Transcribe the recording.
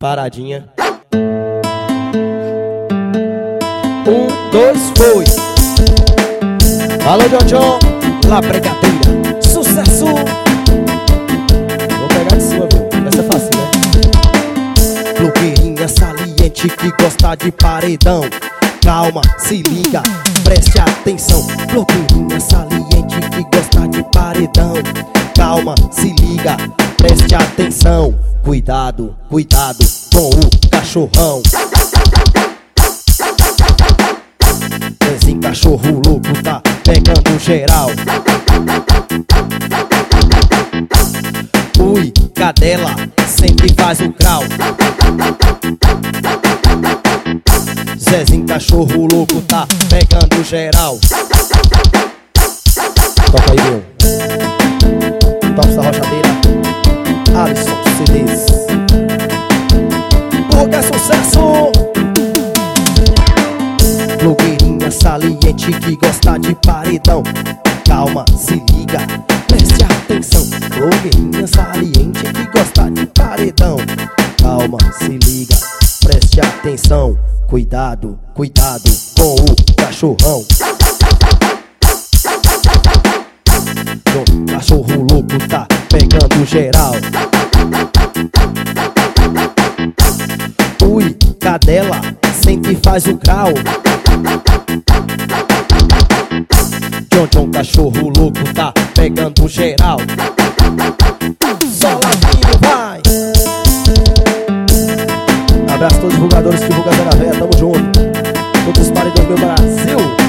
Paradinha. 1, 2, foi. Alô, John, La Pregadeira, sucesso. Vou pegar de cima, viu? Essa é fácil, né? Blogueirinha saliente que gosta de paredão. Calma, se liga, preste atenção. Blogueirinha saliente que gosta de paredão. Calma, se liga, preste atenção. Cuidado, cuidado com o cachorrão. Esse cachorro louco tá pegando geral. Ui, cadela, sempre faz o crau. Zezinho cachorro louco tá pegando geral. Toca aí, meu. Toca essa rochadeira. Alisson CDs. Porque é sucesso. Blogueirinha saliente que gosta de paredão. Calma, se liga, preste atenção. Blogueirinha saliente que gosta de paredão. Calma, se liga, preste atenção. Cuidado, cuidado com o cachorrão. O cachorro louco tá pegando geral. Ui, cadela, sempre faz o grau. John, cachorro louco tá pegando geral. Soladinho, vai. Abraço a todos os divulgadores que divulgam a Vera, tamo junto. Todos os paredões do meu Brasil.